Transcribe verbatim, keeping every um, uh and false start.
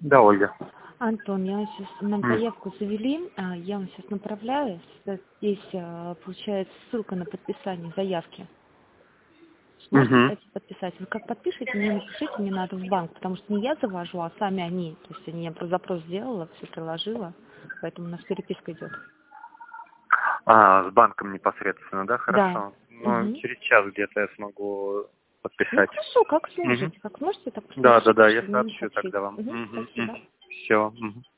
Да, Ольга. Антон, я вам сейчас, нам М. заявку завели, а, я вам сейчас направляю. Здесь а, получается ссылка на подписание заявки. Сможете Угу. кстати, подписать? Вы как подпишите, мне напишите, мне надо в банк, потому что не я завожу, а сами они. То есть они, я просто запрос сделала, все приложила, поэтому у нас переписка идет. А, с банком непосредственно, да, Да. хорошо. Ну, Угу. через час где-то я смогу Ну подписать. хорошо, как Угу. сможете. Как можете, так просто Да, да, напишите, да, я чтобы мне сообщу сообщить. тогда вам. Угу, Угу. спасибо. Угу. Все. Угу.